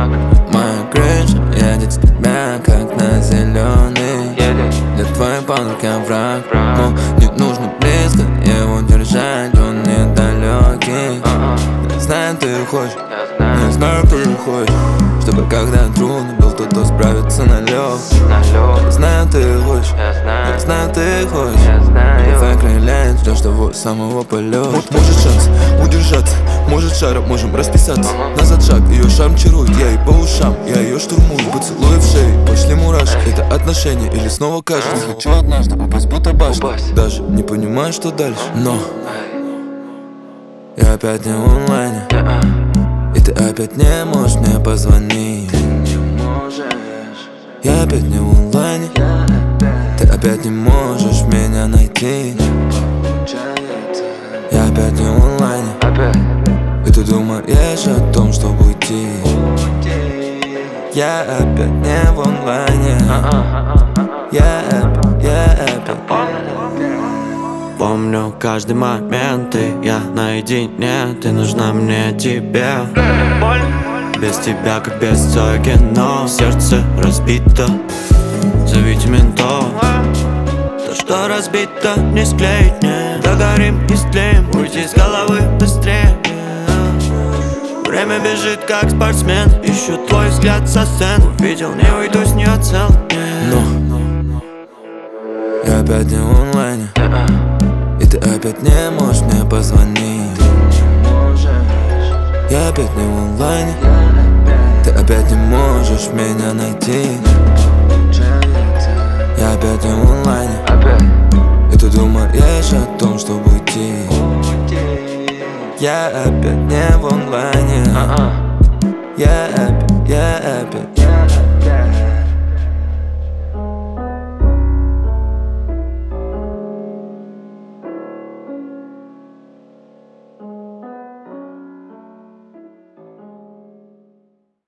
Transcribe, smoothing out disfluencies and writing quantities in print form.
Моя крыша едет с тебя, как на зеленый. Для твоей подруги враг, но не нужно близко его держать, он недалекий. Я знаю, ты хочешь, я знаю, ты хочешь, чтобы когда трудно был кто-то справиться на лёг. Я знаю, ты хочешь, я знаю, ты хочешь. Твоя крылья ждёшь того самого полета. Может шанс удержаться, может шаром можем расписаться. Назад шаг, ее шарм чарует, я ей по ушам, я ее штурмую, поцелуй в шею, пошли мурашки. Это отношения или снова кажется? Хочу однажды упасть, будто башня, даже не понимаю, что дальше. Но я опять не в онлайне, и ты опять не можешь мне позвонить. Я опять не в онлайне, ты опять не можешь меня найти. Я опять не в онлайне, и ты думаешь о том, чтобы уйти. Я опять не в онлайне, я опять. Помню каждый момент, и я наедине, ты нужна мне тебе. Без тебя, как без цой кино, сердце разбито, зовите ментов. То, что разбито, не склеить, не догорим и стлеем, уйти с головы быстрее. Время бежит, как спортсмен, ищу твой взгляд со сцен. Увидел, не уйду с нее цел. Но я опять не в онлайне, и ты опять не можешь мне позвонить. Я опять не в онлайне, ты опять не можешь меня найти. Я опять не в онлайне, и ты думаешь о том, чтобы уйти. Я опять не в онлайне, я опять